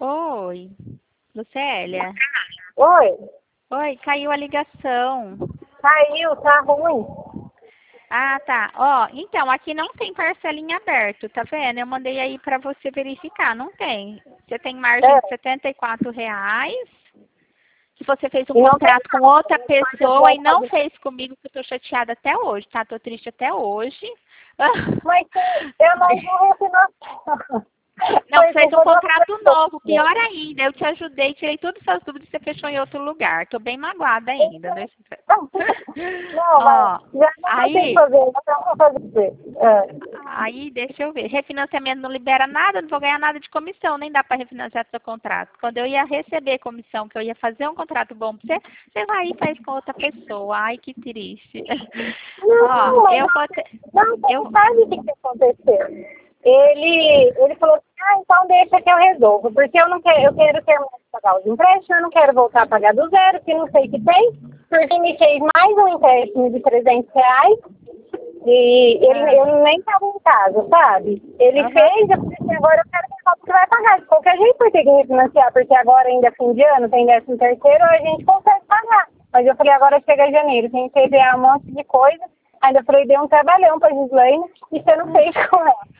Oi, Lucélia. Oi, Oi, caiu a ligação. caiu, tá ruim. Ah, tá. Ó, então, aqui não tem parcela em aberto, tá vendo? Eu mandei aí pra você verificar, não tem. Você tem margem É, de R$ 74, que você fez um e não tem contrato com outra nada, eu pessoa vou e não fazer. fez comigo, que eu tô chateada até hoje, tá? Tô triste até hoje. Mas eu não vou refinanciar. Não, Foi fez um culpa da contrato novo, pessoa. pior ainda. Eu te ajudei, tirei todas as suas dúvidas e você fechou em outro lugar. Tô bem magoada ainda. Deixa eu ver. Não, mas Ó, já não vai ter que aí, fazer, já não vou fazer. aí, deixa eu ver. Refinanciamento não libera nada, não vou ganhar nada de comissão, nem dá para refinanciar seu contrato. Quando eu ia receber comissão, que eu ia fazer um contrato bom para você, você vai e faz com outra pessoa. Ai, que triste. Ó, Não, mas eu vou ter, não, você não eu, sabe o que aconteceu. Ele falou assim, então deixa que eu resolvo, porque eu não quero, eu quero terminar de pagar os empréstimos, eu não quero voltar a pagar do zero, que não sei o que tem, porque me fez mais um empréstimo de R$ 300 e ah, eu nem estava em casa, sabe? Ele aham. fez, eu falei assim, agora eu quero que você vai pagar de qualquer jeito, por que refinanciar? Porque agora ainda é fim de ano, tem 13º, a gente consegue pagar. Mas eu falei, agora chega janeiro, tem que enviar um monte de coisa. Ainda falei, dei um trabalhão pra Gislaine e você não fez com ela.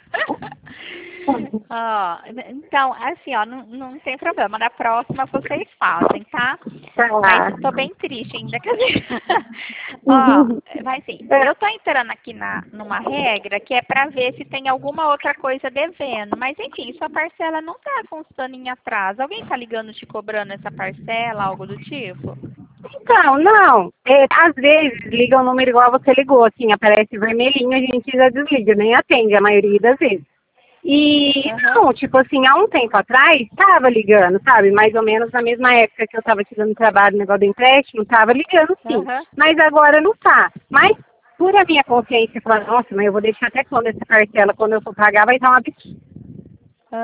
Ó, então, assim, ó, não tem problema. Na próxima vocês fazem, tá? Mas Tá. eu tô bem triste ainda, quer dizer. Ó, vai assim, eu tô entrando aqui numa regra que é pra ver se tem alguma outra coisa devendo. Mas enfim, sua parcela não tá constando em atraso. Alguém tá ligando te cobrando essa parcela, algo do tipo? Então, não. Às vezes liga um número igual você ligou, assim, aparece vermelhinho, a gente já desliga, nem atende a maioria das vezes. E Aham, não, tipo assim, há um tempo atrás, estava ligando, sabe? Mais ou menos na mesma época que eu estava te dando trabalho, negócio do empréstimo, estava ligando sim. aham. Mas agora não tá. Mas por a minha consciência falar, nossa, mas eu vou deixar até quando essa parcela, quando eu for pagar, vai estar um absurdo.